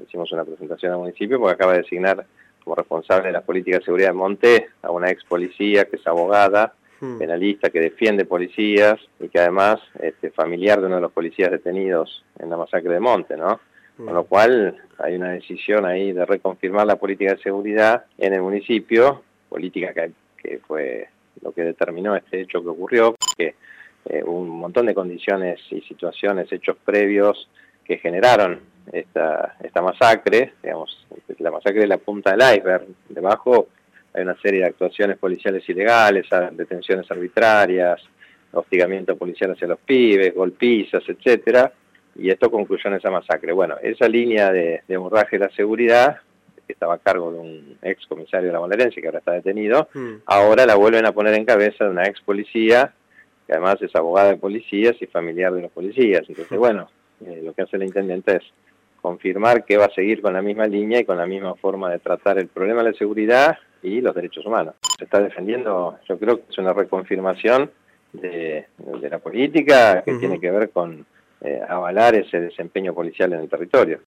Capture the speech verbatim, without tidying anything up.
hicimos una presentación al municipio porque acaba de designar como responsable de la política de seguridad de Monte a una ex policía que es abogada, hmm. penalista, que defiende policías y que además este, familiar de uno de los policías detenidos en la masacre de Monte, ¿no? Hmm. Con lo cual hay una decisión ahí de reconfirmar la política de seguridad en el municipio, política que, que fue lo que determinó este hecho que ocurrió, que eh, un montón de condiciones y situaciones, hechos previos que generaron esta, esta masacre, digamos, la masacre es la punta del iceberg, debajo hay una serie de actuaciones policiales ilegales, detenciones arbitrarias, hostigamiento policial hacia los pibes, golpizas, etcétera, y esto concluyó en esa masacre. Bueno, esa línea de, de abordaje de la seguridad, que estaba a cargo de un ex comisario de la bonaerense que ahora está detenido, mm. ahora la vuelven a poner en cabeza de una ex policía, que además es abogada de policías y familiar de los policías. Entonces, bueno, eh, lo que hace el intendente es confirmar que va a seguir con la misma línea y con la misma forma de tratar el problema de la seguridad y los derechos humanos. Se está defendiendo, yo creo que es una reconfirmación de, de la política que uh-huh. tiene que ver con eh, avalar ese desempeño policial en el territorio.